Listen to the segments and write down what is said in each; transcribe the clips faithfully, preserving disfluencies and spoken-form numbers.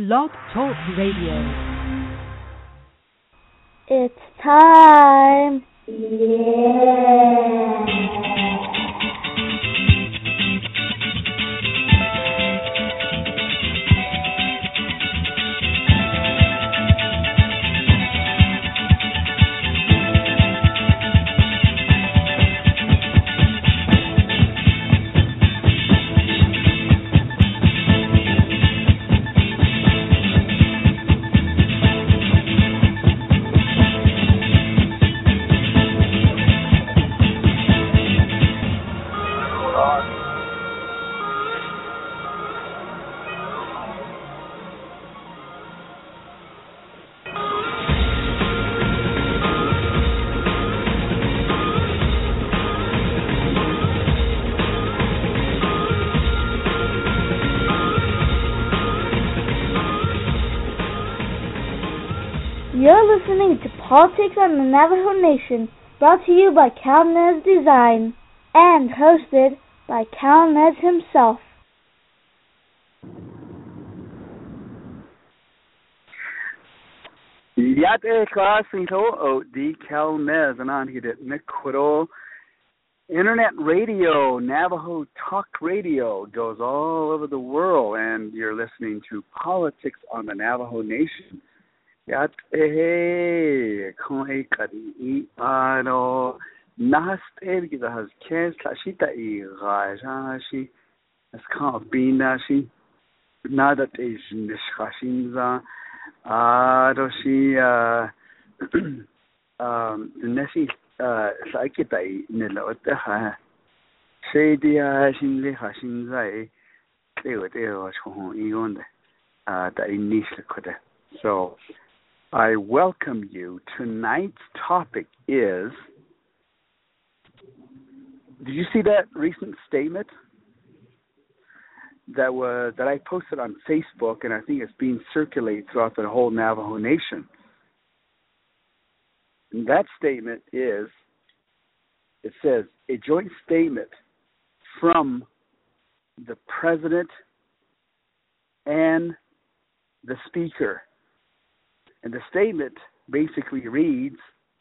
Blog Talk Radio. It's time. Yeah. You're listening to Politics on the Navajo Nation, brought to you by Calnez Design, and hosted by Calnez himself. Yate Klasito o di Calnez Ananhidit Nikwado Internet Radio, Navajo Talk Radio goes all over the world, and you're listening to Politics on the Navajo Nation. Yat eh koi kadi ano nahastel kita has kes kashita I rajashi as kan binashi nada is nishashinza adoshi um nesi sakita nilota ha sedia shinle hashinza teo teo chon igonde ah da inisha koda. So I welcome you. Tonight's topic is, did you see that recent statement that was that I posted on Facebook, and I think it's being circulated throughout the whole Navajo Nation? And that statement is, it says, a joint statement from the President and the Speaker. And the statement basically reads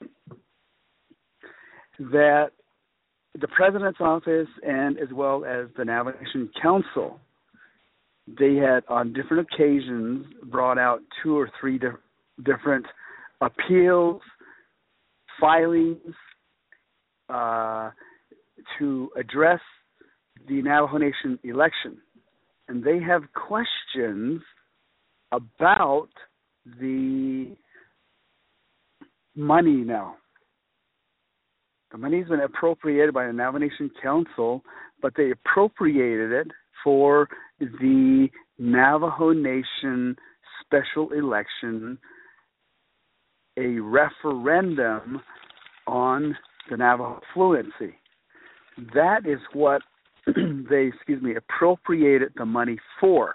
that the President's office and as well as the Navajo Nation Council, they had on different occasions brought out two or three di- different appeals, filings uh, to address the Navajo Nation election. And they have questions about the money now. The money's been appropriated by the Navajo Nation Council, but they appropriated it for the Navajo Nation special election, a referendum on the Navajo fluency. That is what they, excuse me, appropriated the money for.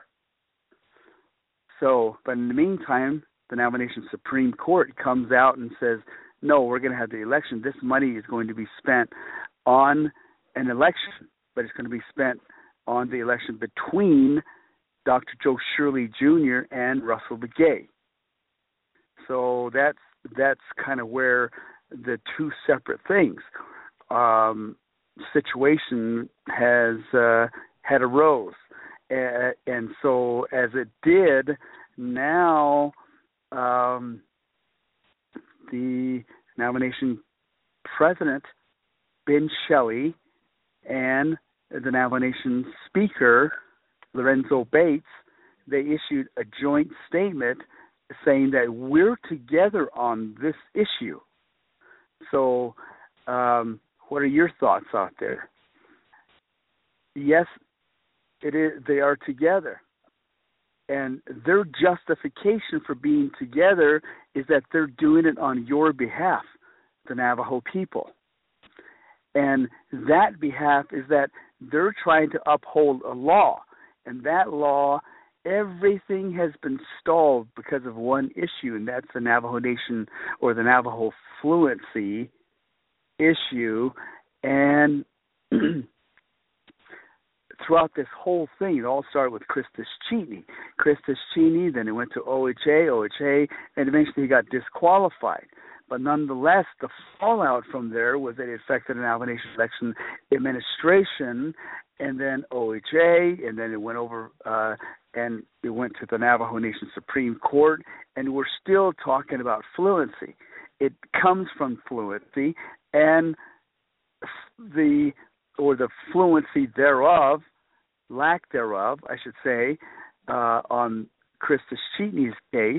So, but in the meantime, the Navajo Nation Supreme Court comes out and says, no, we're going to have the election. This money is going to be spent on an election, but it's going to be spent on the election between Doctor Joe Shirley Junior and Russell Begay. So that's that's kind of where the two separate things um, situation has uh, had arose. Uh, and so as it did, now um, the Navajo Nation President, Ben Shelley, and the Navajo Nation Speaker, Lorenzo Bates, they issued a joint statement saying that we're together on this issue. So um, what are your thoughts out there? Yes, It is, they are together. And their justification for being together is that they're doing it on your behalf, the Navajo people. And that behalf is that they're trying to uphold a law. And that law, everything has been stalled because of one issue, and that's the Navajo Nation or the Navajo fluency issue. And throughout this whole thing, it all started with Christus Cheney. Christus Cheney, then it went to O H A, O H A, and eventually he got disqualified. But nonetheless, the fallout from there was that it affected the Navajo Nation election administration, and then O H A, and then it went over uh, and it went to the Navajo Nation Supreme Court, and we're still talking about fluency. It comes from fluency, and the or the fluency thereof, lack thereof, I should say, uh, on Christus Cheney's case,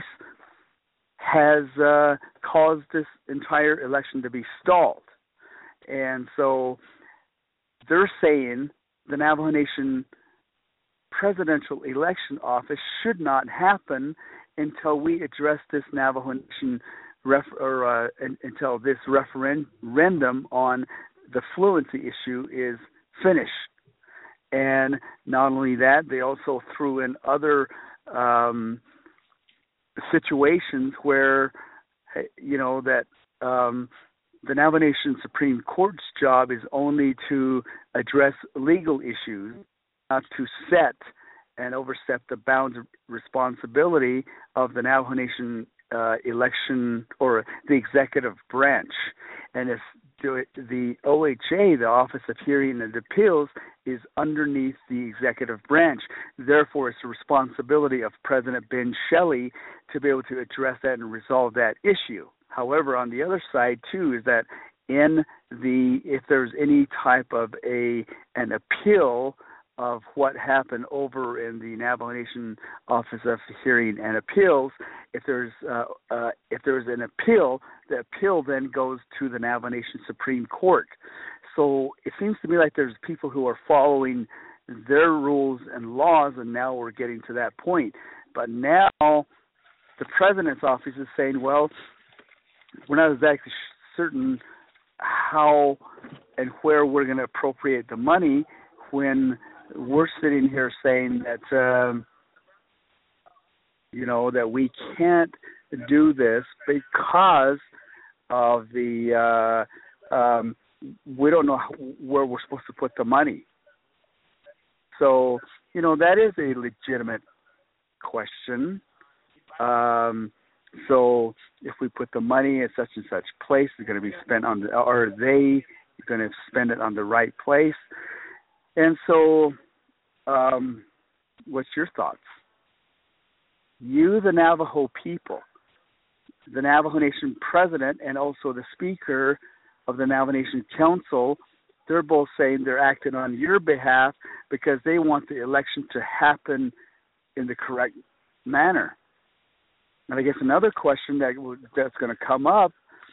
has uh, caused this entire election to be stalled. And so they're saying the Navajo Nation presidential election office should not happen until we address this Navajo Nation ref, or uh, until this referendum on the fluency issue is finished. And not only that, they also threw in other um, situations where, you know, that um, the Navajo Nation Supreme Court's job is only to address legal issues, not to set and overstep the bounds of responsibility of the Navajo Nation uh, election or the executive branch. And if the O H A, the Office of Hearing and Appeals, is underneath the executive branch. Therefore, it's the responsibility of President Ben Shelley to be able to address that and resolve that issue. However, on the other side, too, is that in the if there's any type of a an appeal of what happened over in the Navajo Nation Office of Hearing and Appeals, if there's uh, uh, if there's an appeal, the appeal then goes to the Navajo Nation Supreme Court. So it seems to me like there's people who are following their rules and laws, and now we're getting to that point. But now the president's office is saying, well, we're not exactly certain how and where we're going to appropriate the money when we're sitting here saying that, um, you know, that we can't do this because of the, uh, um, we don't know how, where we're supposed to put the money. So, you know, that is a legitimate question. Um, so if we put the money in such and such place, it's going to be spent on, the, or are they going to spend it on the right place? And so, um, what's your thoughts? You, the Navajo people, the Navajo Nation president, and also the speaker of the Navajo Nation Council, they're both saying they're acting on your behalf because they want the election to happen in the correct manner. And I guess another question that that's going to come up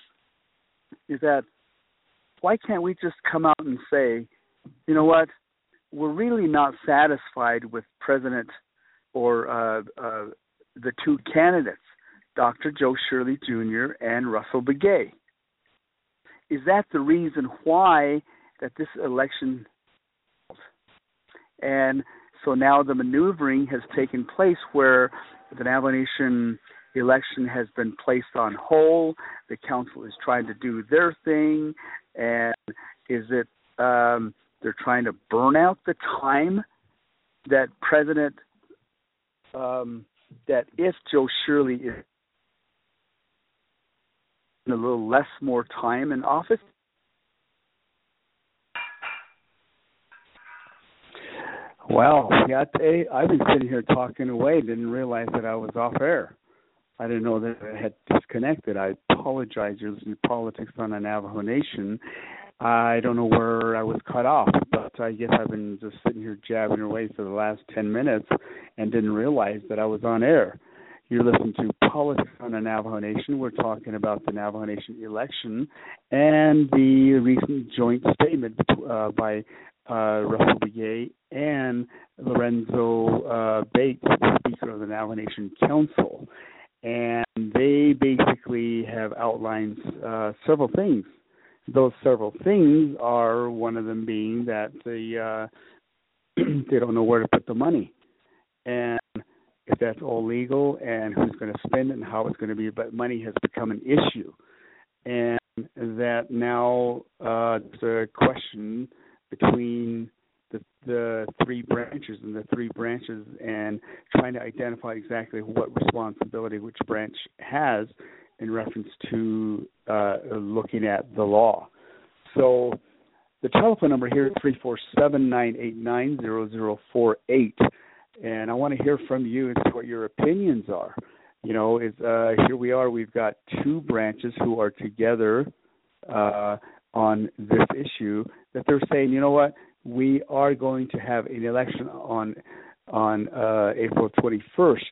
is that why can't we just come out and say, you know what, we're really not satisfied with President or uh, uh, the two candidates, Doctor Joe Shirley Junior and Russell Begay. Is that the reason why that this election? And so now the maneuvering has taken place where the Navajo Nation election has been placed on hold. The council is trying to do their thing, and is it um, they're trying to burn out the time that President um, that if Joe Shirley is a little less more time in office? Well, yeah, I've been sitting here talking away, didn't realize that I was off air. I didn't know that I had disconnected. I apologize. You're listening to Politics on the Navajo Nation. I don't know where I was cut off, but I guess I've been just sitting here jabbing away for the last ten minutes and didn't realize that I was on air. You're listening to Politics on the Navajo Nation. We're talking about the Navajo Nation election and the recent joint statement uh, by uh, Russell Begay and Lorenzo uh, Bates, the Speaker of the Navajo Nation Council. And they basically have outlined uh, several things. Those several things are one of them being that they, uh, they don't know where to put the money. And if that's all legal and who's going to spend it and how it's going to be, but money has become an issue. And that now uh, there's a question between the, the three branches and the three branches and trying to identify exactly what responsibility which branch has in reference to uh, looking at the law. So the telephone number here is three four seven, nine eight nine, zero zero four eight. And I want to hear from you as to what your opinions are. You know, is uh, here we are. We've got two branches who are together uh, on this issue that they're saying, you know what, we are going to have an election on on uh, April twenty-first,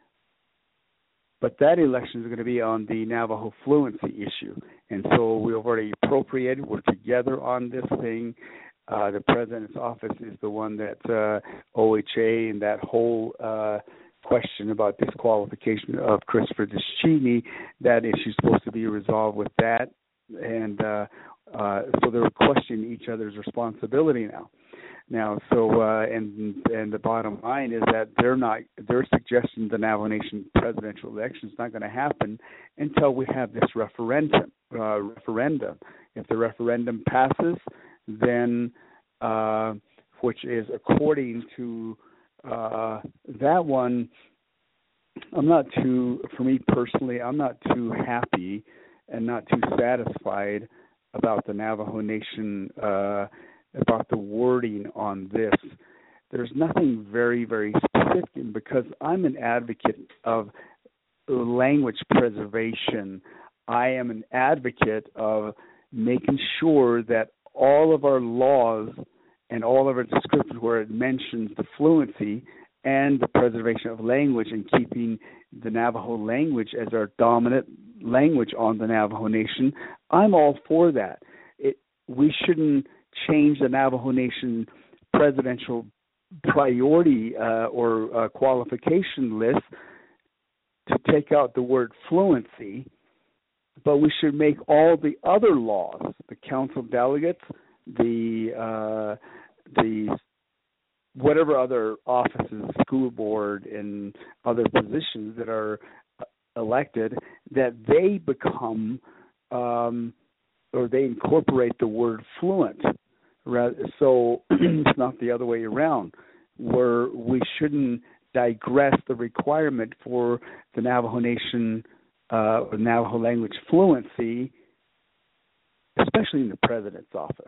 but that election is going to be on the Navajo fluency issue. And so we've already appropriated. We're together on this thing. Uh, the president's office is the one that uh, O H A and that whole uh, question about disqualification of Christopher DeScini, that issue is supposed to be resolved with that. And uh, uh, so they're questioning each other's responsibility now. Now, so uh, and and the bottom line is that they're not. They're suggesting the Navajo Nation presidential election is not going to happen until we have this referendum. Uh, referendum. If the referendum passes, then uh, which is according to uh, that one, I'm not too. For me personally, I'm not too happy and not too satisfied about the Navajo Nation. Uh, about the wording on this. There's nothing very, very specific because I'm an advocate of language preservation. I am an advocate of making sure that all of our laws and all of our descriptions where it mentions the fluency and the preservation of language and keeping the Navajo language as our dominant language on the Navajo Nation, I'm all for that. It, we shouldn't change the Navajo Nation presidential priority uh, or uh, qualification list to take out the word fluency, but we should make all the other laws, the council of delegates, the uh, the whatever other offices, school board, and other positions that are elected, that they become um, or they incorporate the word fluent. So it's not the other way around, where we shouldn't digress the requirement for the Navajo Nation uh, or Navajo language fluency, especially in the president's office.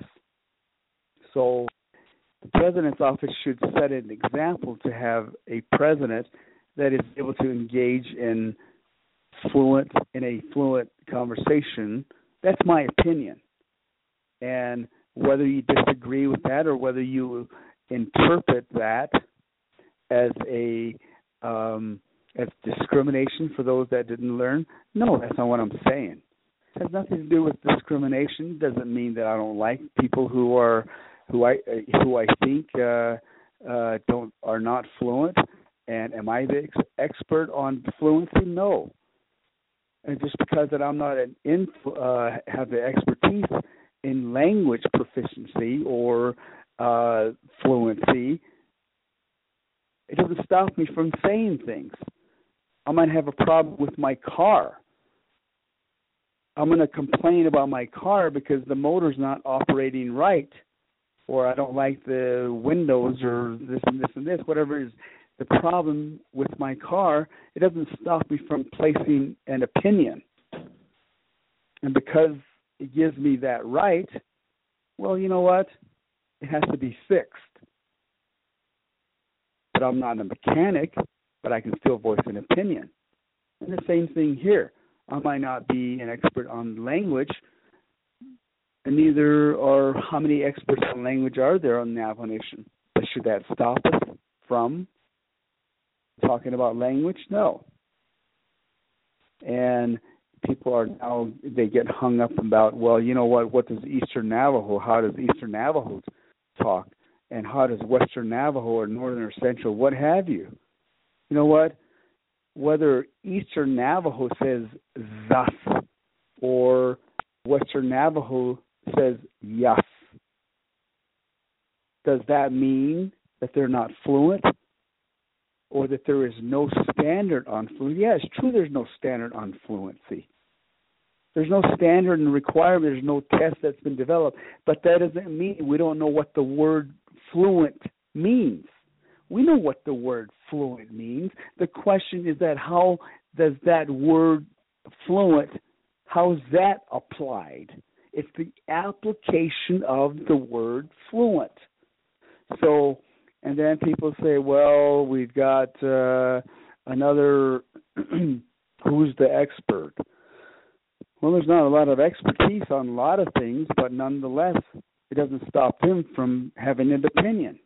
So the president's office should set an example to have a president that is able to engage in fluent in a fluent conversation. That's my opinion. And whether you disagree with that or whether you interpret that as a um, as discrimination for those that didn't learn, no, that's not what I'm saying. It has nothing to do with discrimination. It doesn't mean that I don't like people who are who I who I think uh, uh, don't are not fluent. And am I the ex- expert on fluency? No. And just because that I'm not an inf- uh, have the expertise in language proficiency or uh, fluency, it doesn't stop me from saying things. I might have a problem with my car. I'm going to complain about my car because the motor's not operating right, or I don't like the windows or this and this and this, whatever is the problem with my car. It doesn't stop me from placing an opinion. And because it gives me that right, well, you know what? It has to be fixed. But I'm not a mechanic, but I can still voice an opinion. And the same thing here. I might not be an expert on language, and neither are how many experts on language are there on the Navajo Nation. But should that stop us from talking about language? No. And people are now, they get hung up about, well, you know what, what does Eastern Navajo, how does Eastern Navajo talk? And how does Western Navajo or Northern or Central, what have you? You know what? Whether Eastern Navajo says thus or Western Navajo says yes, does that mean that they're not fluent or that there is no standard on fluency? Yeah, it's true there's no standard on fluency. There's no standard and requirement. There's no test that's been developed. But that doesn't mean we don't know what the word fluent means. We know what the word fluent means. The question is that how does that word fluent, how is that applied? It's the application of the word fluent. So, and then people say, well, we've got uh, another, who's the expert? Well, there's not a lot of expertise on a lot of things, but nonetheless, it doesn't stop him from having an opinion.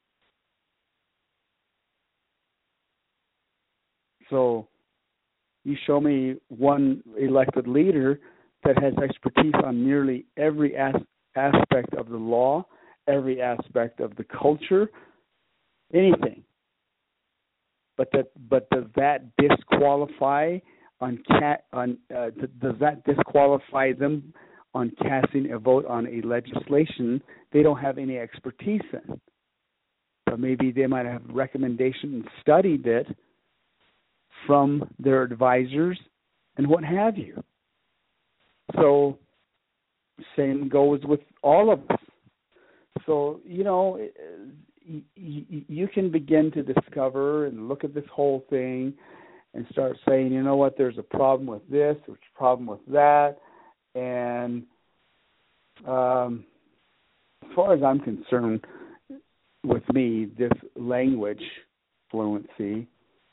So you show me one elected leader that has expertise on nearly every as- aspect of the law, every aspect of the culture, anything. But that, but does that disqualify on cat on? Uh, does that disqualify them on casting a vote on a legislation they don't have any expertise in? But maybe they might have recommendation and studied it from their advisors and what have you. So same goes with all of us. So, you know, you can begin to discover and look at this whole thing and start saying, you know what, there's a problem with this, there's a problem with that. And um, as far as I'm concerned, with me, this language fluency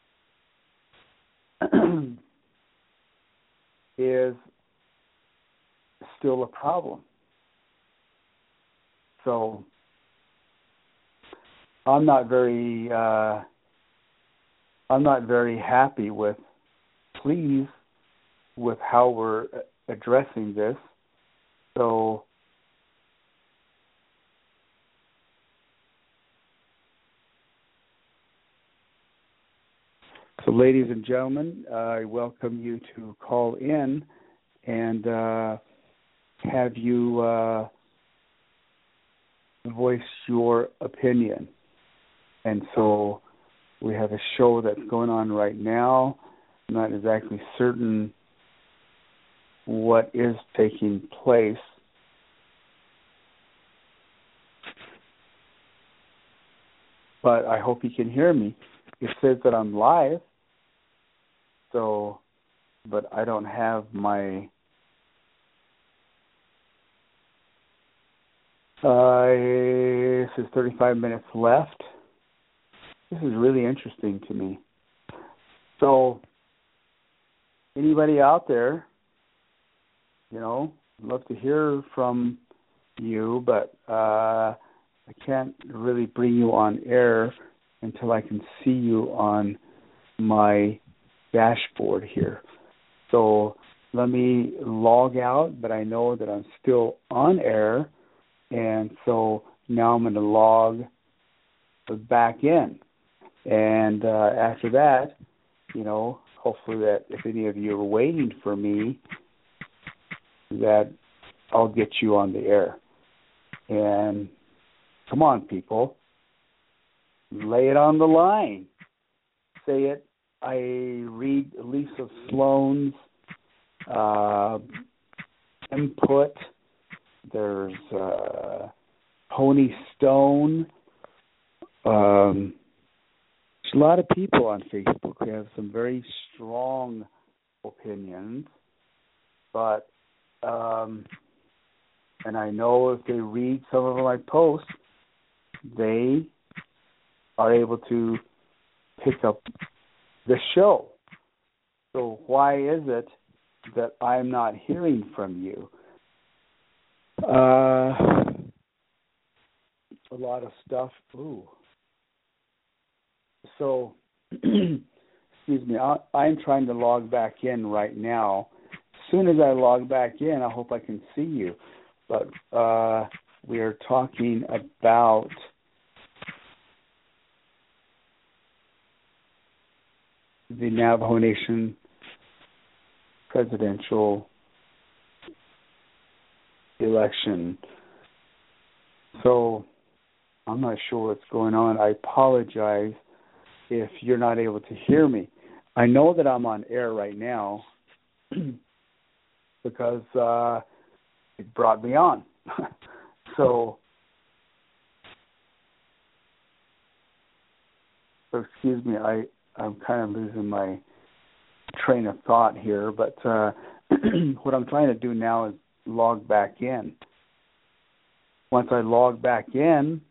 is still a problem. So I'm not very uh, I'm not very happy with, pleased with how we're addressing this. So So, ladies and gentlemen, uh, I welcome you to call in and uh, have you uh, voice your opinion. And so we have a show that's going on right now. I'm not exactly certain what is taking place. But I hope you can hear me. It says that I'm live. So, but I don't have my, uh, it says thirty-five minutes left. This is really interesting to me. So, anybody out there, you know, I'd love to hear from you, but uh, I can't really bring you on air until I can see you on my dashboard here. So let me log out, but I know that I'm still on air, and so now I'm going to log back in. And uh, after that, you know, hopefully that if any of you are waiting for me, that I'll get you on the air. And come on, people. Lay it on the line. Say it. I read Lisa Sloan's uh, input. There's uh, Tony Stone. Um, there's a lot of people on Facebook who have some very strong opinions. But, um, and I know if they read some of my posts, they are able to pick up the show. So why is it that I'm not hearing from you? Uh, a lot of stuff. Ooh. So, excuse me, I, I'm trying to log back in right now. As soon as I log back in, I hope I can see you. But uh, we are talking about the Navajo Nation presidential election. So I'm not sure what's going on. I apologize if you're not able to hear me. I know that I'm on air right now because uh, it brought me on. So So excuse me, I, I'm kind of losing my train of thought here, but uh, what I'm trying to do now is log back in. Once I log back in,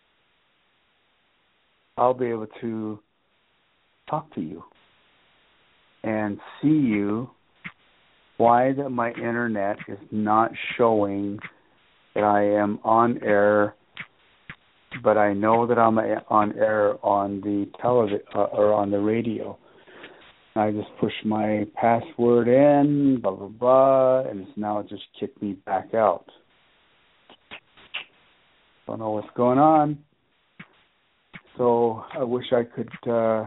I'll be able to talk to you and see you. Why that my internet is not showing that I am on air, but I know that I'm on air on the television uh, or on the radio. I just push my password in, blah blah blah, and it's now just kicked me back out. Don't know what's going on. So I wish I could uh,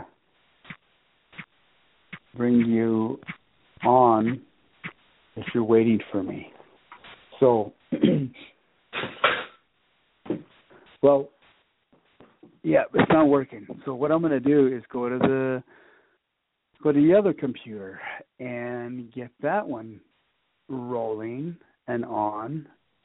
bring you on if you're waiting for me. So, well, yeah, it's not working. So what I'm going to do is go to the go to the other computer and get that one rolling and on.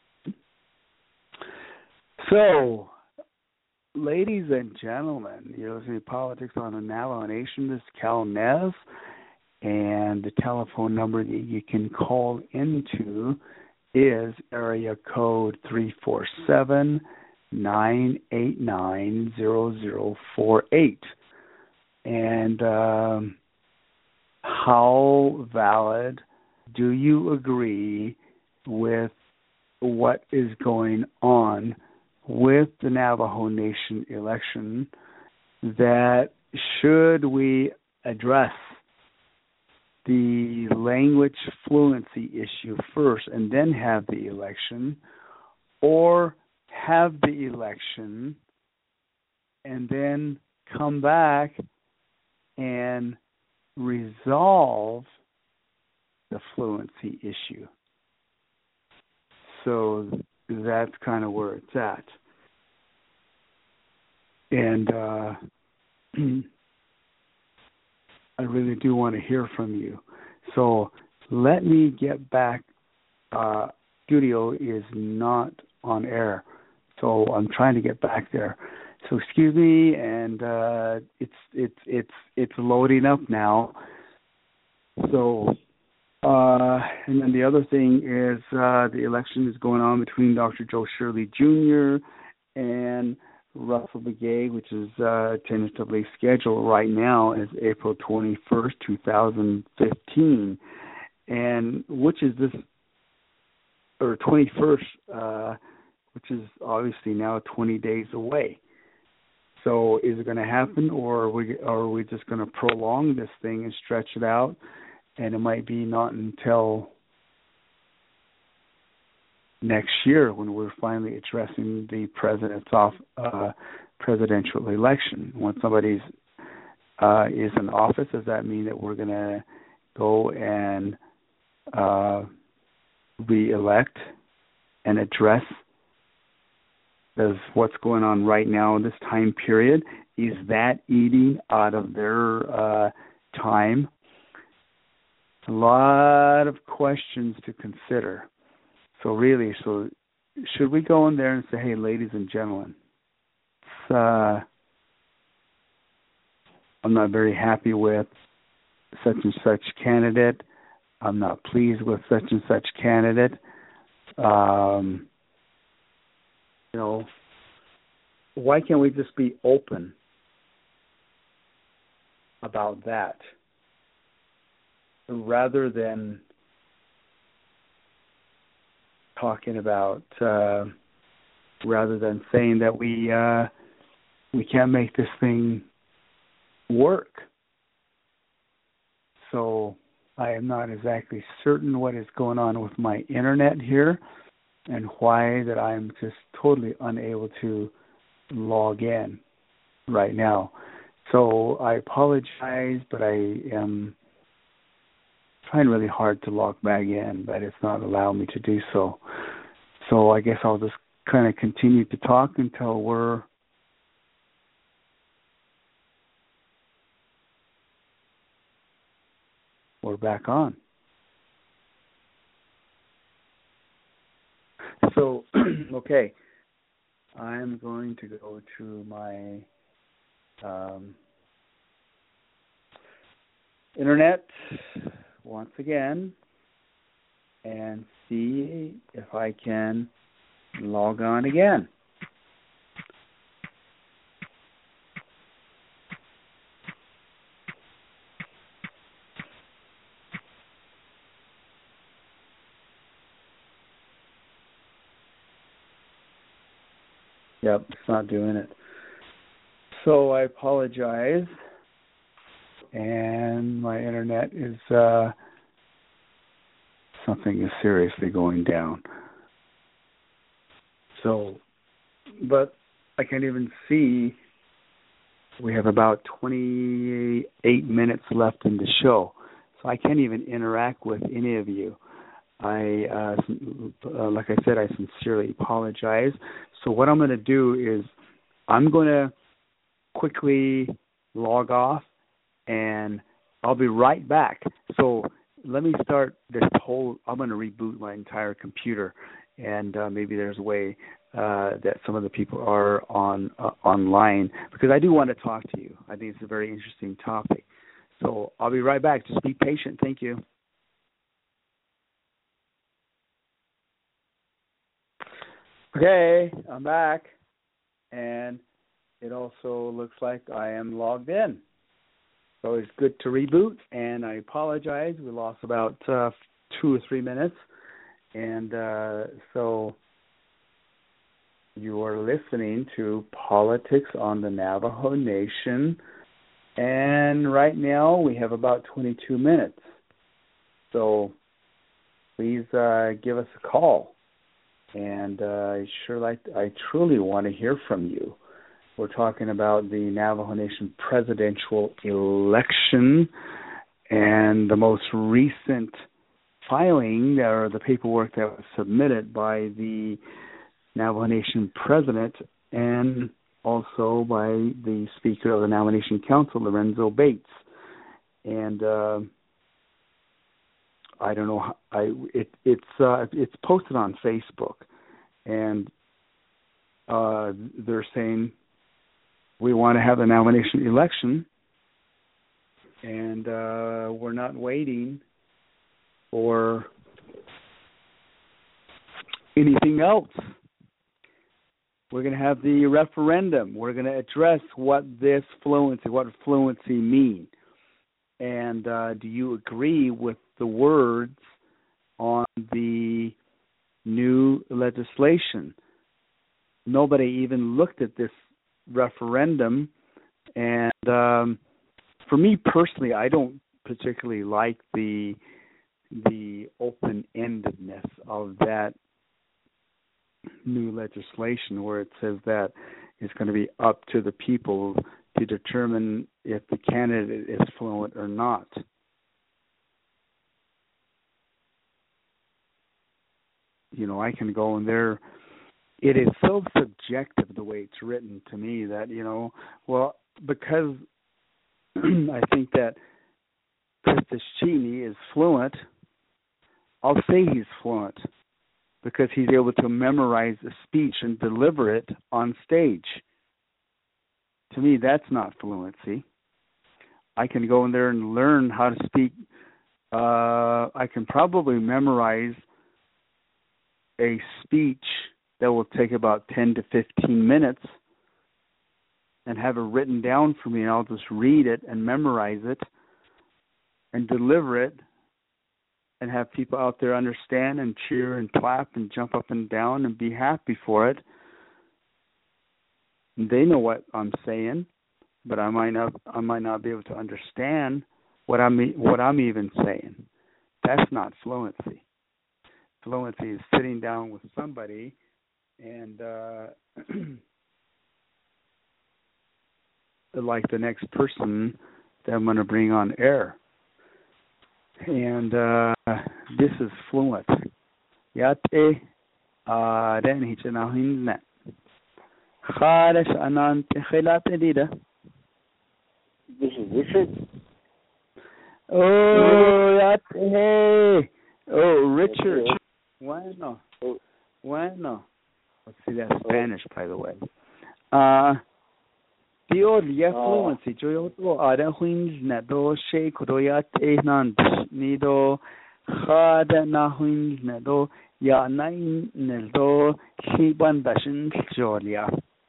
So, ladies and gentlemen, you're listening to Politics on the Navajo Nation. This is Cal Nez, and the telephone number that you can call into is area code three four seven, nine eight nine, zero zero four eight. And um, how valid do you agree with what is going on with the Navajo Nation election? That should we address the language fluency issue first and then have the election, or have the election and then come back and resolve the fluency issue? So that's kind of where it's at. And uh, I really do want to hear from you. So let me get back. Uh, studio is not on air, so I'm trying to get back there. So excuse me, and uh, it's it's it's it's loading up now. So. Uh, and then the other thing is uh, the election is going on between Doctor Joe Shirley Junior and Russell Begay, which is uh, tentatively scheduled right now as April twenty-first, twenty fifteen. And which is this, or twenty-first, uh, which is obviously now twenty days away. So is it going to happen, or are we, or are we just going to prolong this thing and stretch it out? And it might be not until next year when we're finally addressing the president's off uh, presidential election. When somebody's uh, is in office, does that mean that we're going to go and uh, re-elect and address does what's going on right now in this time period? Is that eating out of their uh, time? A lot of questions to consider. So really, so should we go in there and say, hey, ladies and gentlemen, it's, uh, I'm not very happy with such and such candidate. I'm not pleased with such and such candidate. Um, you know, why can't we just be open about that? Rather than talking about, uh, rather than saying that we uh, we can't make this thing work. So I am not exactly certain what is going on with my internet here and why that I'm just totally unable to log in right now. So I apologize, but I am trying really hard to log back in, but it's not allowing me to do so. So I guess I'll just kind of continue to talk until we're we're back on. So, okay, I'm going to go to my um, internet once again and see if I can log on again. Yep, it's not doing it. So I apologize. And my internet is, uh, something is seriously going down. So, but I can't even see. We have about twenty-eight minutes left in the show. So I can't even interact with any of you. I, uh, uh, like I said, I sincerely apologize. So what I'm going to do is I'm going to quickly log off, and I'll be right back. So let me start this whole, I'm going to reboot my entire computer, and uh, maybe there's a way uh, that some of the people are on uh, online, because I do want to talk to you. I think it's a very interesting topic. So I'll be right back. Just be patient. Thank you. Okay, I'm back, and it also looks like I am logged in. So it's good to reboot, and I apologize. We lost about uh, two or three minutes, and uh, so you are listening to Politics on the Navajo Nation, and right now we have about twenty-two minutes. So please uh, give us a call. And uh, I sure like, I truly want to hear from you. We're talking about the Navajo Nation presidential election, and the most recent filing, or the paperwork that was submitted by the Navajo Nation president and also by the Speaker of the Navajo Nation Council, Lorenzo Bates. And uh, I don't know. How, I it it's uh, it's posted on Facebook, and uh, they're saying we want to have a Navajo Nation election, and uh, we're not waiting for anything else. We're going to have the referendum. We're going to address what this fluency, what fluency means. And uh, do you agree with the words on the new legislation? Nobody even looked at this referendum. And um, for me personally, I don't particularly like the the open-endedness of that new legislation, where it says that it's going to be up to the people to determine if the candidate is fluent or not. You know, I can go in there. It is so subjective the way it's written to me that, you know, well, because I think that Christos Cheney is fluent, I'll say he's fluent because he's able to memorize a speech and deliver it on stage. To me, that's not fluency. I can go in there and learn how to speak. Uh, I can probably memorize a speech that will take about ten to fifteen minutes and have it written down for me, and I'll just read it and memorize it and deliver it and have people out there understand and cheer and clap and jump up and down and be happy for it. They know what I'm saying, but I might not. I might not be able to understand what I'm what I'm even saying. That's not fluency. Fluency is sitting down with somebody and uh, like the next person that I'm going to bring on air. And uh, this is fluent. Yate aren hichanahinna. Kharash anant khilat edida. This is Richard. Oh, yate hey. Oh, Richard. Bueno. Bueno. Let's see, that's Spanish, by the way. Uh, tío Joyo liya fluency joyo to ada huins na do she kodoya te nan ni do khada na huins na do ya nine nel do shiban dashin jolia.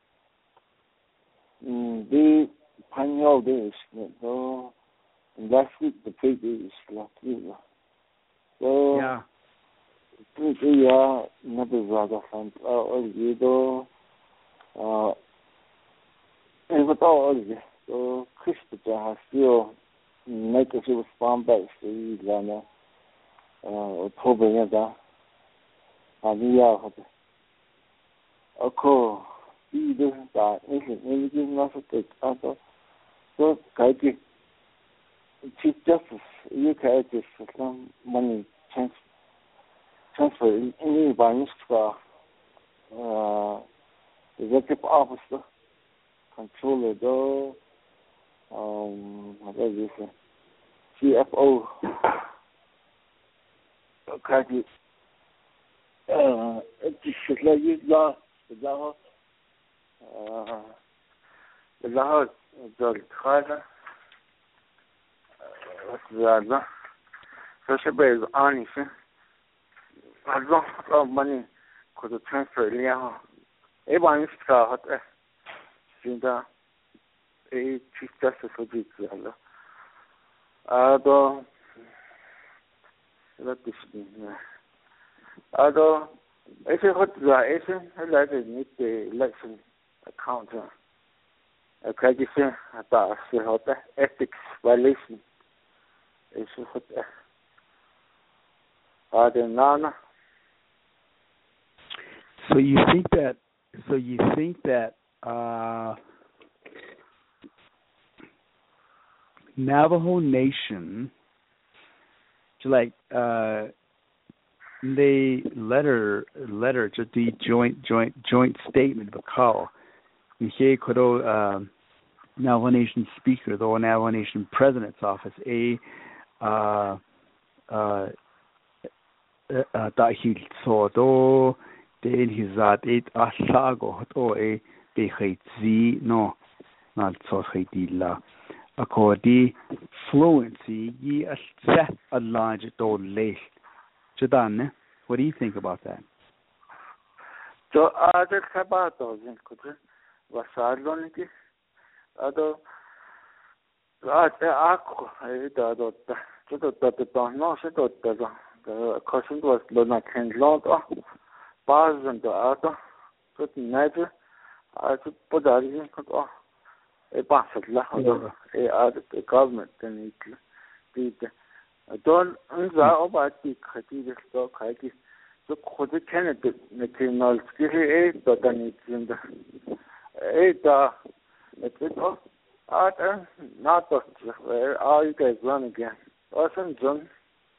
Mm, the panyo days do last week the previous last week. So Yeah. the ya never rather found or you do uh and with all of this, so Christopher has still make us respond back to you, Lana. Uh, October, yeah, that. And yeah, okay. He doesn't die. Anything, anything, nothing to take. So, Kaiki, Chief Justice, you can just some money trans- transfer in any by Mister Uh, executive officer. Controller though, um, what is this? C F O. Okay, uh, it's just like you lost the law. Uh, the law is the father. What's that? So she pays honest. A lot of money could transfer. Yeah, everyone is hot. The a Chief Justice of the Israel. Although, let this be. Although, if you got the election, I like to meet the election account. I can't say that the ethics violation is what are the nana. So you think that? So you think that? Uh, Navajo Nation, like uh, they letter letter to the joint joint joint statement of call. We hear Kodo Navajo Nation Speaker, the Navajo Nation President's Office, a uh uh Dahil Sodo, den Hizat it Asago to a Behitzi no not so Hitila. According fluency, ye a set a large door late. Jadane, what do you think about that? So, other Sabatos in Kutu was Sarloniki. Although, at the Aqua, I thought that the don't know, she thought that the cousin was Lona Kendlong, bars and the other, but neither I should put that in Kutu. A bastard, a government, and it don't answer about the Kati stock. I guess the Kodi candidate, the criminal skill, eight, but then it's in the eight, uh, it's it all. Other, not where are you guys run again? Awesome, John.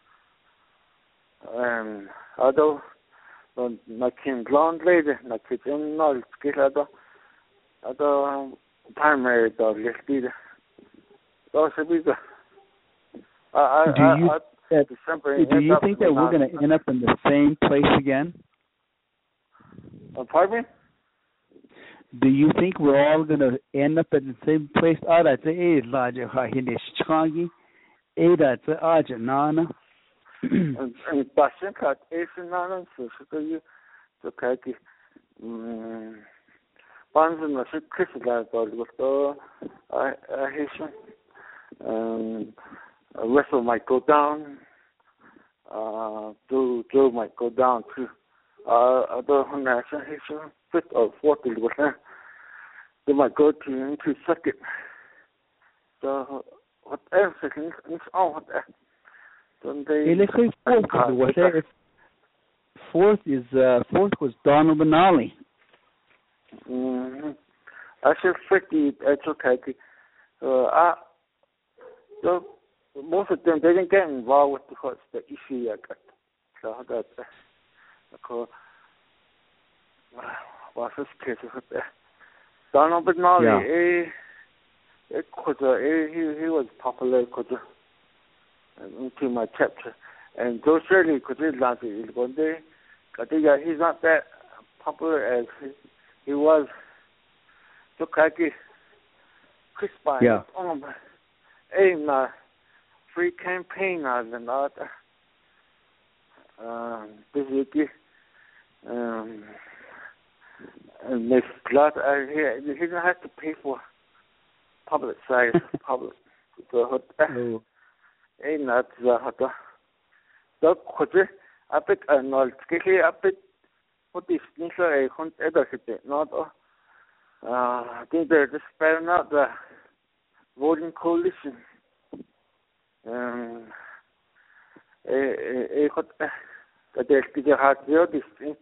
Um, although, not King Blonde Lady, not criminal skill, other. Primary dog, yes, be the. Those should be the. I, do you, I, I, that, do you think that we're going to end up in the same place again? Uh, pardon me? Do you think we're all going to end up in the same place? Ah, that's a large Hahinish Changi. A that's a Arja Nana. And Bashan cut Asian Nana, so you, so Kaki. Banzen was a criticized by the Haitian. Um, a wrestle might go down. Uh, Joe, Joe might go down too. Uh, other national Haitian, fifth or fourth, they might go to into second. So, whatever second, it's all what that. Don't they? Fourth, fourth is uh, fourth was Donald Benally. Mm-hmm. I should fifty. It's okay. Uh, I, so most of them they didn't get involved with because the issue I got. So that, because what's this case with that? Donald Benally, eh, it was eh, he he was popular because into my chapter, and Joe Shirley because he's not one day. I think he's not that popular as he. He was so cocky. Chris Biden. Yeah. Um, in uh, free campaign as another. Um, this is um, and this lot uh, here. He doesn't have to pay for public size, public. So, oh. in that, the the could a bit annual, a bit what is necessary, a hunt edited, not uh, I think they're just sparing out the voting coalition. Um, a a hot that there's the hard zero distinct.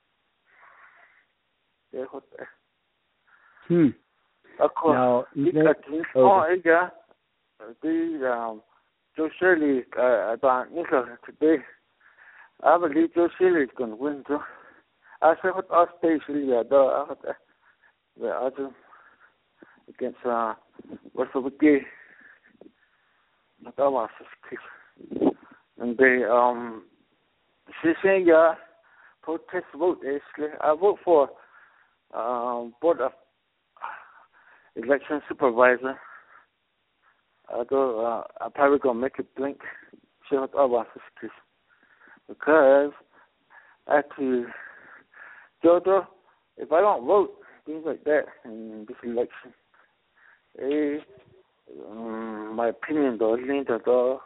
They hot. Hmm. Now, oh, yeah, the um, Joe Shirley, uh, about Nicola today. I believe Joe Shirley is going to win too. I said what our station, yeah, though, I had the other against uh, what's the gay. That was his and they um, she saying yeah, protest vote actually. I vote for um board of election supervisor. I go. Uh, I'm probably gonna make it blink. She what I was his because actually, Jodo, if I don't vote, things like that in this election, eh, um, my opinion though, lean to though,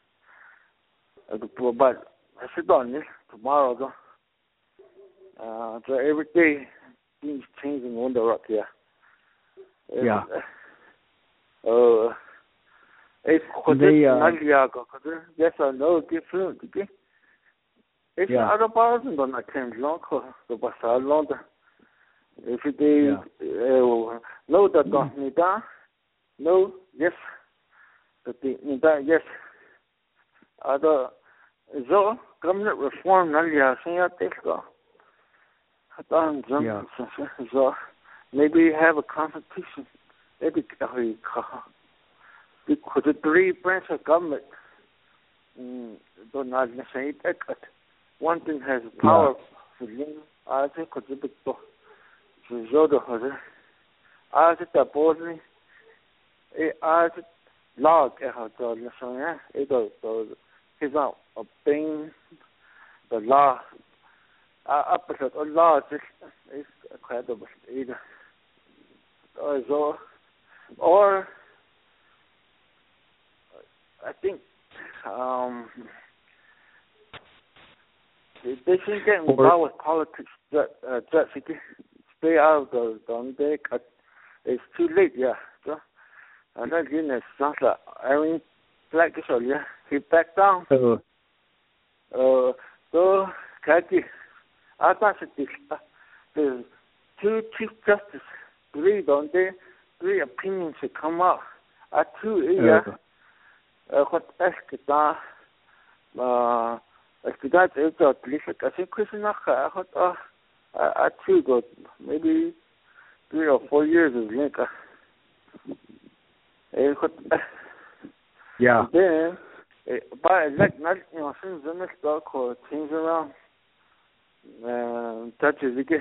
but I should on this tomorrow though. Uh, so every day things changing on the rock here. Yeah. Uh, it's they, uh, yes or no different. Okay. If yeah. other person don't attend long, the basal long. If they uh, no that don't need that, no, yes, that they need that, yes. Other so government reform, no, yeah, say I think so. Yeah. So maybe have a constitution. Maybe because the three branches of government do not necessarily take it. One thing has power. I think it's a bit to show the other. I think the body, I think log has the lesson. It does. He's not obeying the law. Opposite of law is incredible either. So, or I think um, they shouldn't get involved with politics. That uh, just stay out of the don't they? It's too late, yeah. So, and then you know, sounds like Aaron Black is all yeah. He backed down. Uh, uh so, Kaki, I thought it the two chief justices, three don't they? Three opinions should come out. I two yeah. What asked that? Uh, that is the Lisa. I think Chris Naka. What uh, I two got maybe three or four years of Linka. Yeah. Then, but like not you know since the next dog or things around. Uh, touches again.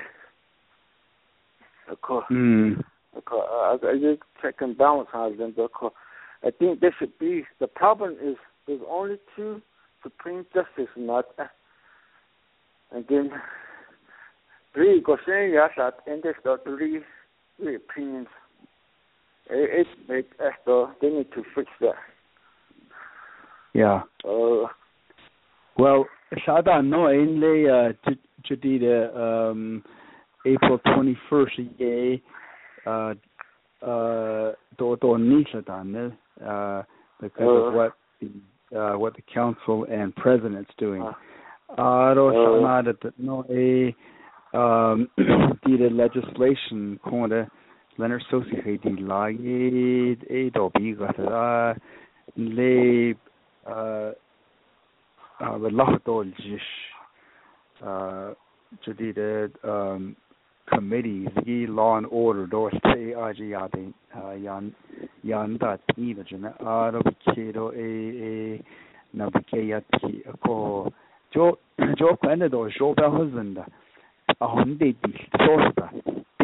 Mm. I just check and balance how them. I think there should be. The problem is there's only two Supreme Justices, not and then three. Because saying yes, and there's the three three opinions. It makes though they need to fix that. Yeah. Uh, well, Shada no ain't uh to do the um April twenty first yeah uh uh do do nisha done uh because uh, of what the uh what the council and president's doing. Uh ro shana that no a um the legislation corner Leonard Society la e e do bi ga le uh uh the law jish uh to the um committees, the law and order, those say I G A D, yan yan that either Jana Arabico a a Navigati a co Joe Joe Canada or Joe husband a hundred source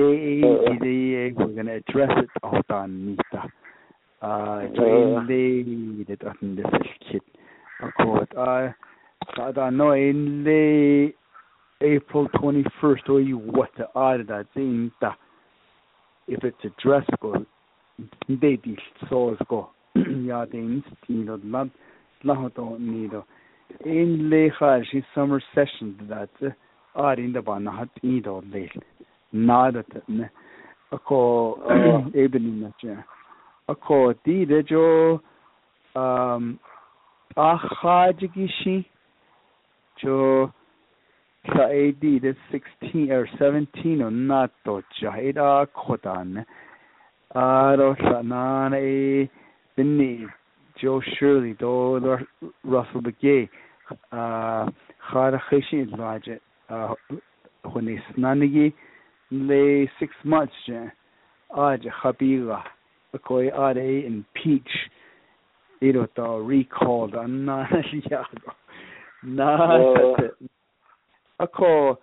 day day we're going to address it out on Nita. Uh, join lay that on the kid. Accord. Uh, I don't know in lay April twenty-first or you what the odd that thing that if it's a dress go they did so go. Yeah, things you know not not don't need in lay she summer session that are in the ban not need or late not that a call evening that a call did jo um a hajigishi jo sa ad the sixteen or seventeen or not to jahida khotan aro sanan a binni Joe Shirley do Russell Begay uh khara khishin laje uh when is nanigi lay six months aj khabira koi are impeach ito to recalled anna yago na ako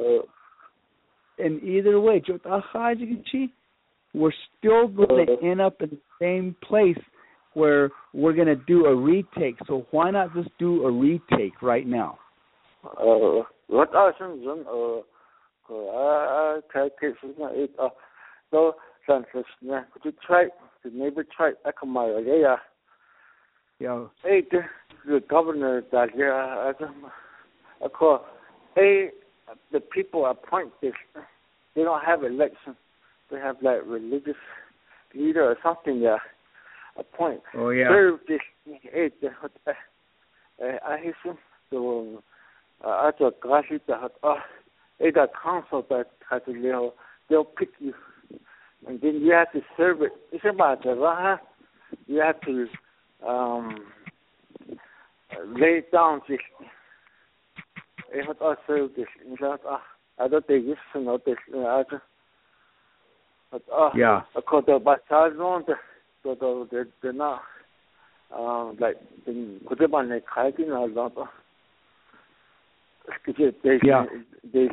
in either way jo ta khaji we're still going to end up in the same place where we're going to do a retake. So why not just do a retake right now? Uh, what are some uh, uh, cases? Uh, so, could you try to maybe try Ekamara? Yeah, yeah. Hey, the governor that yeah, I call. Hey, the people appoint this. They don't have election. They have like religious leader or something there. Appoint. Oh yeah. Serve this. Hey, I hear so. I thought Gashi that oh, hey, that council that has a little. They'll pick you, and then you have to serve it. It's about the raha. You have to um lay down this. Hey, what I serve this. I don't think this is not this. I just. Uh, yeah. Because the battalion, the the the the now, um, like the Kutuban they kiting a lot. Yeah. They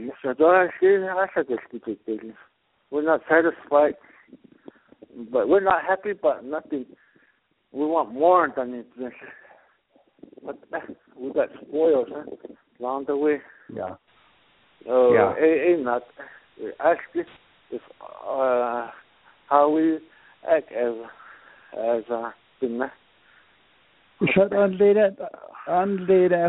we're not satisfied, but we're not happy. But nothing. We want more than it. But we got spoiled huh, along the way. Yeah. Uh, yeah. It, it not actually. It's uh, how we act as as a thing. Shut on later, on later.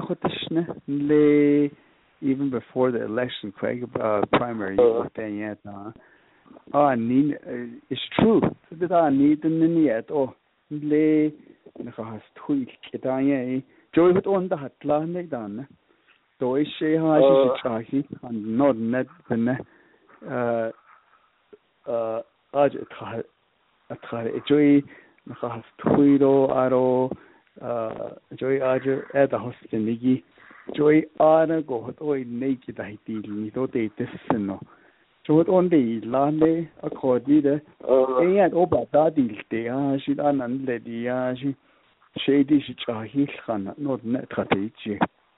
Lay even before the election, Craig uh, primary. Then yet, ah, need it's true. That I need the yet. Oh, lay. Naka has tweet. Kitanya. Joy with on the hatlan they done. So is she has she and not net the uh. Uh, aj athar athar joy nakhas thuiro aro uh joy aj eta hostinigi joy ana go hotoi nei ki dai ti ni to te tesno so on the lane according the eh at oba da dil te a shi anan le dia shi shady shi chahi khana not net khate chi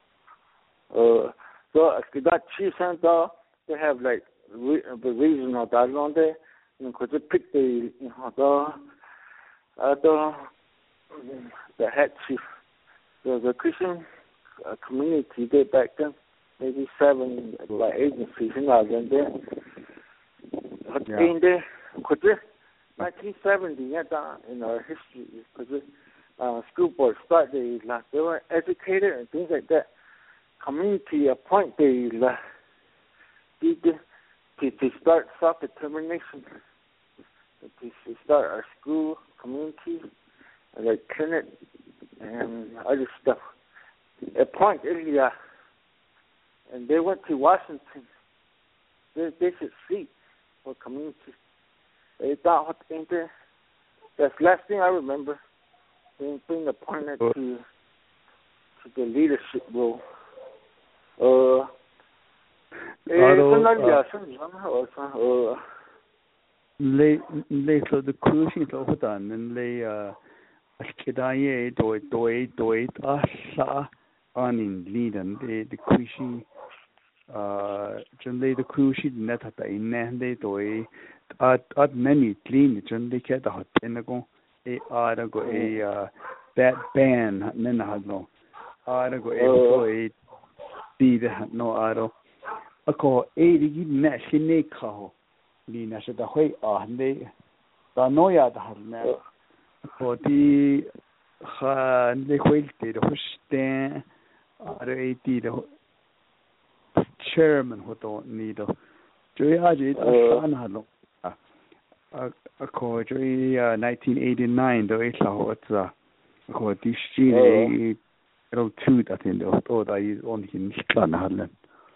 uh so that chief center they have like the reason of that one day, you could pick the you know the uh, the the head chief, the, the Christian uh, community there back then, maybe seven like agencies in Ireland there. But yeah. In there, could nineteen seventy yeah, down in our history, could uh, school board start the like they were educated and things like that. Community appoint the like, did the To, to start self-determination, to, to start our school, community, like clinic, and other stuff. At Point Area, and they went to Washington. They, they should see for community. They thought what came there. That's the last thing I remember. Being, being appointed to to the leadership role. Uh. Lay lay so the cruising to hold on and lay uh Kidaye do do do asa on in lead and the the cruising uh chun le the crew she net hat in ne doi at at many clean chun le ke da hat in go e ara go e that ban nen hat no ara go e go e di de hat no aro ako e di ne shine kho li na se da hoi a ne da no ya da hat ne ko di ha le hoi te do ste ara e di do chairman hoto ni do joi a ji ta san ha lo a a ko joi nineteen eighty-nine do e la ho tsa ko di shi e ro two that in do to da is on hin plan ha len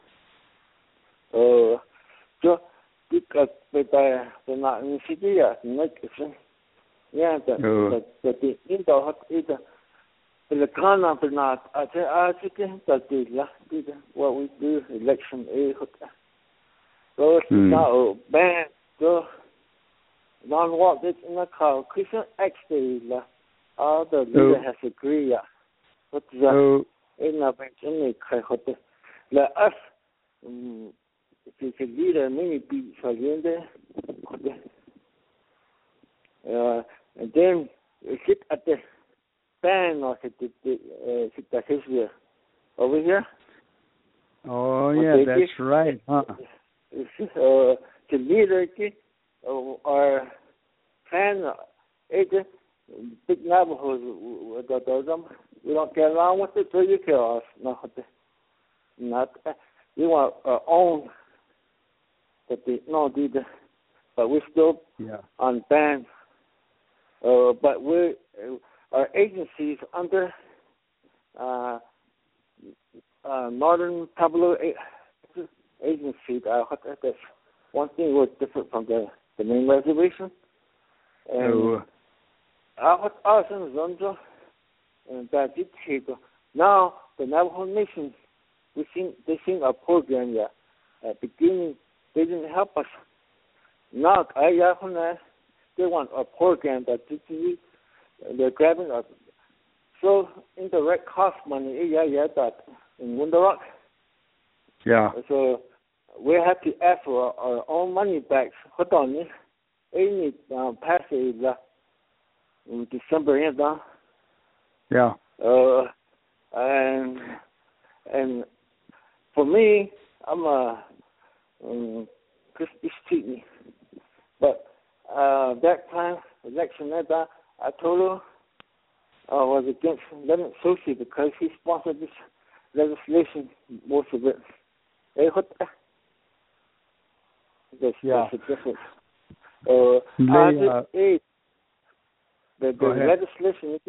ờ cho cái cái cái cái nào như thế kia nó cái gì nha cái cái cái in đó hết ít the kana but not I say I think that the what we do election is so now ban go non what this in the call Christian actually all the leader has agreed but the in a bench in the hot the us the leader many be so in there uh and then sit at the ban or sit the here over here. Oh yeah, okay, that's right, huh? Uh, the leader or fan agent big neighborhoods we don't get along with it, so you kill us. Not not we want our own that they no do the but we still yeah. on ban. Uh, but we uh, our agencies under uh, uh, Northern Tableau Agency. Uh, that's one thing was different from the, the main reservation. And our awesome Zonjo and that did now the Navajo Nation we sing they sing a program yeah. At the beginning they didn't help us. Now I they want a program that they're grabbing us. So indirect cost money, yeah, yeah, that in Window Rock. Yeah. So we have to ask for our own money back. Hold on, any passage in December, yeah. Uh, and and for me, I'm a um, Christy student, but uh, that time election that I told her I was against Leonard Sosi because he sponsored this legislation, most of it. That's, yeah. that's the difference. Uh, they, I uh, just, uh, the, the legislation,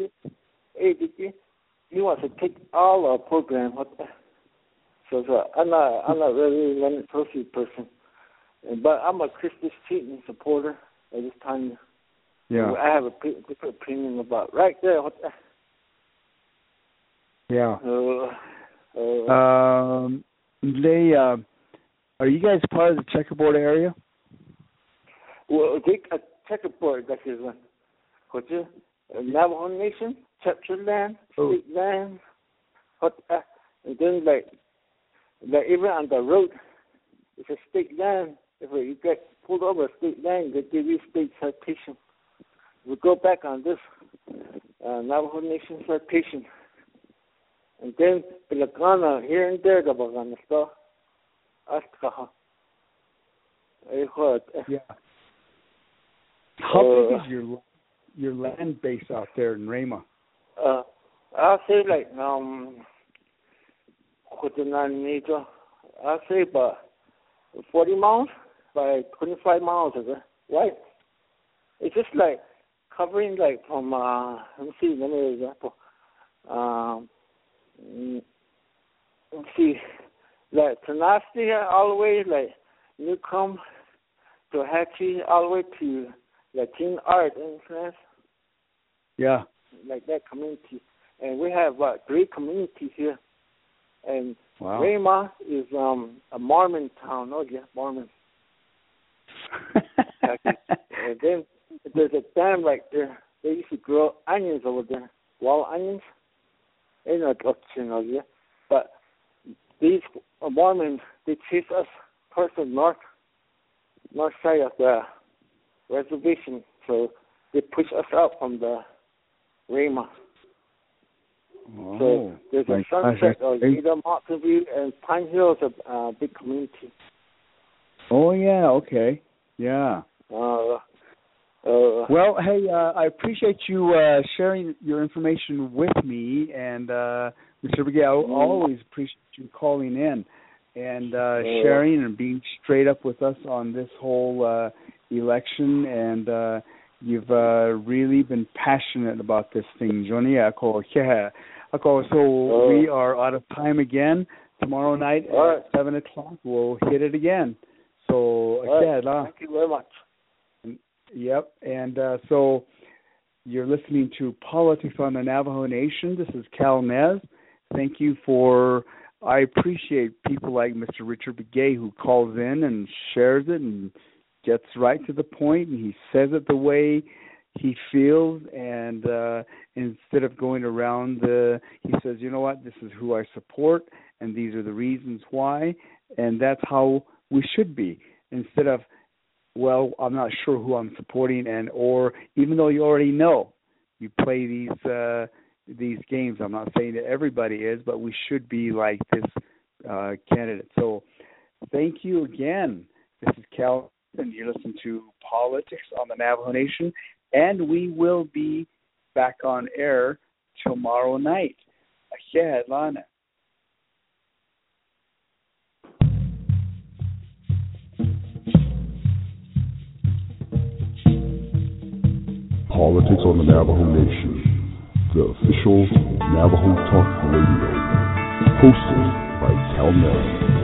he wants to take all our program. So, so I'm not, I'm not really a Leonard Sosi person, but I'm a Christy Cheaton supporter at this time. Yeah. I have a different opinion about right there. Yeah. Uh, uh, um, they, uh, are you guys part of the checkerboard area? Well, they a checkerboard that is one. What you Navajo Nation, chapter land, oh. state land, what? Uh, and then like, like even on the road, it's a state land. If you get pulled over state land, they give you state citation. We go back on this uh, Navajo Nation citation, and then Pilakana here and there the Bagana stuff. Yeah. How uh, big is your your land base out there in Rama? Uh, I'll say like um, I'll say about forty miles by twenty-five miles of it, right? It's just like covering like from uh, let me see, let me example. Um, let me see, like Tenacity all the way like Newcomb to Hatchie all the way to Latin Art Influence. Yeah. Like that community. And we have uh, three communities here. And wow. Rama is um, a Mormon town. Oh, yeah, Mormon. And then there's a dam right there. They used to grow onions over there, wall onions. They're not option over here. But these Mormons, the chiefest person north north side of the reservation, so they push us out from the Rama. Oh, so there's a sunset of either Mountain View and Pine Hill is a uh, big community. Oh yeah, okay, yeah. Uh, uh, well, hey, uh, I appreciate you uh, sharing your information with me, and uh, Mister Begay, I mm. always appreciate you calling in and uh, uh, sharing and being straight up with us on this whole uh, election, and uh, you've uh, really been passionate about this thing, Johnny. Ako, yeah. Ako, so uh, we are out of time again. Tomorrow night at right. seven o'clock, we'll hit it again. So, right. uh, thank you very much. Yep, and uh, so you're listening to Politics on the Navajo Nation. This is Cal Nez. Thank you for, I appreciate people like Mister Richard Begay who calls in and shares it and gets right to the point, and he says it the way he feels, and uh, instead of going around, the, he says, you know what, this is who I support, and these are the reasons why, and that's how we should be, instead of, well, I'm not sure who I'm supporting, and or even though you already know, you play these uh, these games. I'm not saying that everybody is, but we should be like this uh, candidate. So thank you again. This is Cal, and you're listening to Politics on the Navajo Nation, and we will be back on air tomorrow night. Ahead, Lana. Politics on the Navajo Nation, the official Navajo Talk Radio, hosted by Cal Nez.